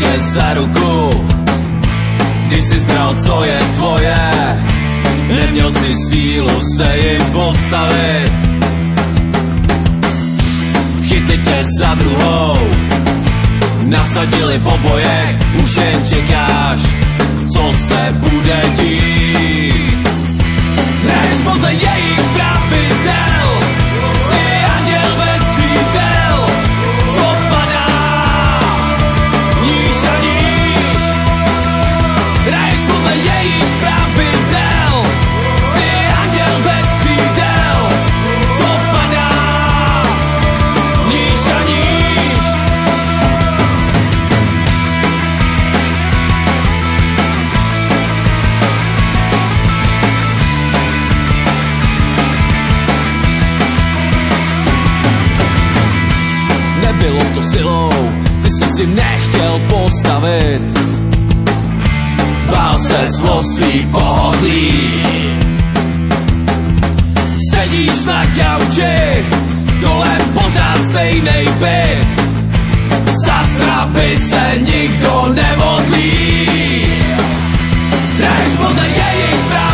tě za ruku, když jsi zbral, co je tvoje. Neměl si sílu se jim postavit, chytli tě za druhou, nasadili v obojech, už jen čekáš, co se bude dít. Hraješ podle jejich pravidel, jsi anděl bez křídel, co padá níž a níž. Hraješ podle jejich pravidel, jsi anděl bez křídel, co padá níž a níž. Nebylo to silou, ty jsi si nechtěl postavit, bál ses o svý pohodlí. Sedíš na gauči, kolem pořád stejnej byt, za strapy se nikdo nemodlí. Hraješ podle jejich práv,